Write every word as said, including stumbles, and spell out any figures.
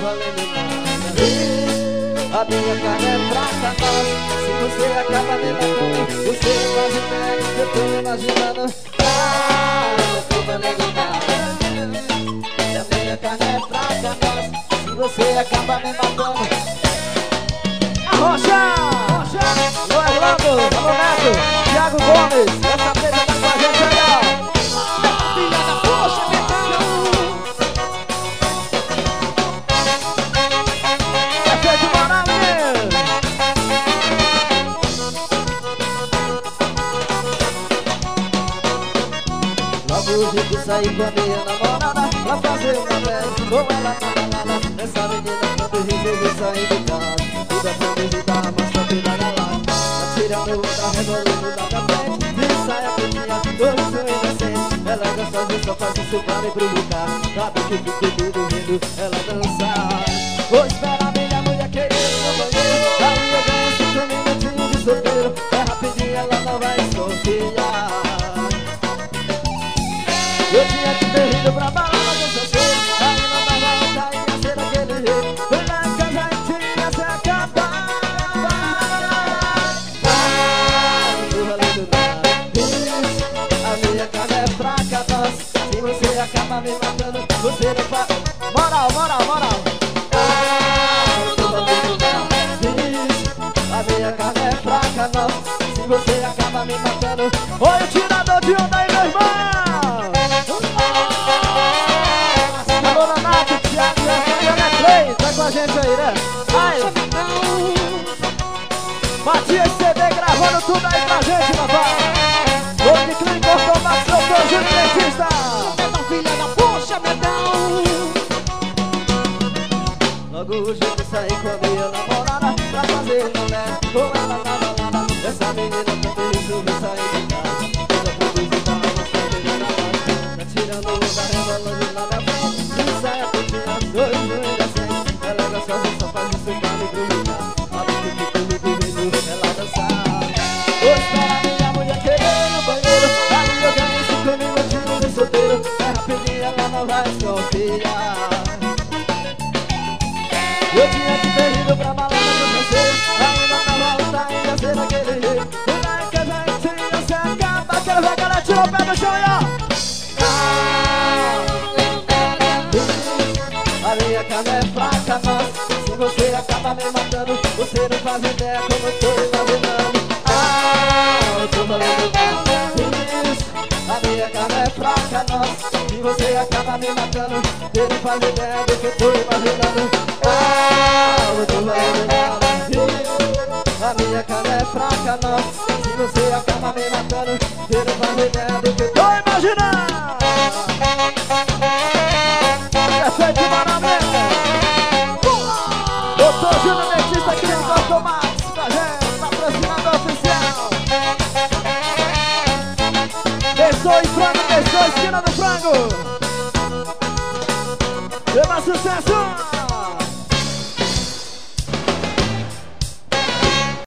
valendo nada. A minha carne é fraca, mas se você acaba me matando, você não faz ideia que eu tô imaginando. Ah, não tô valendo nada. A minha carne é fraca, mas se você acaba me matando. Arrocha! O Orlando, Alô Neto, Thiago Gomes, essa presa tá com a gente aí, ó. Filha da poxa, é feito Manaus. Logo hoje que saí com a minha namorada pra fazer uma festa com ela na balada. Essa menina quando resolveu sair de casa, toda feliz e dá uma sopida na lata. Atirando outra, rebolando lá da frente, de saia curtinha, todo seu inocente. Ela gostosa e só faz isso pra me provocar. Sabe que fico tudo vendo ela dançar. Vou esperar minha mulher querer no banheiro, aí eu ganho cinco minutinhos de solteiro. É rapidinho, ela não vai desconfiar. Eu tinha que ter ido pra balada dessa cheia, aí não dava vontade, ia ser daquele jeito. Foi lá em casa e tinha se acabar. Ah, não tô valendo nada. A minha carne é fraca, nossa. Se você acaba me matando, você não faz. Moral, moral, moral. Ah, não tô valendo nada. A minha carne é fraca, nossa. Se você acaba me matando. Oi, o tirador de onda aí, meu irmão. Alô, Nato, Thiago, Ana Clay, tá com a gente aí, né? Ai, Matias C D gravando tudo aí pra gente, papai. Hoje Clínico Ortomax, doutor Júnior Dentista. Medão, filha da poxa, medão. Logo hoje eu saí com a minha namorada pra fazer uma festa com ela na balada. Essa menina também resolveu sair de casa, toda produzida, uma sopida na lata. Tirando onda, rebolando lá da frente, de saia curtinha, dois no indecente. Ela é gostosa e só faz isso pra me provocar. Sabe que fico lindo vendo ela dançar. Vou esperar minha mulher querer no banheiro, aí eu ganho cinco minutinhos de solteiro. É rapidinho, ela não vai desconfiar. Eu tinha que ter ido pra balada com você, ainda tava alta, ia ser daquele jeito. E lá em casa a gente ia se acabar. Quero ver a galera tirar o pé do chão aí, ó. A minha carne é fraca, mas se você acaba me matando, você não faz ideia como eu tô imaginando. Ah, eu tô valendo nada. A minha carne é fraca, nossa. Se você acaba me matando, você não faz ideia do que eu tô imaginando. Ah, eu tô valendo nada. A minha carne é fraca, nossa. Se você acaba me matando, você não faz ideia do que eu tô imaginando. É feito maravilha. Doutor Júnior Dentista, Clínico Ortomax, pra gente, patrocinador oficial. Pessoa e frango, pessoa, esquina do frango. Leva sucesso.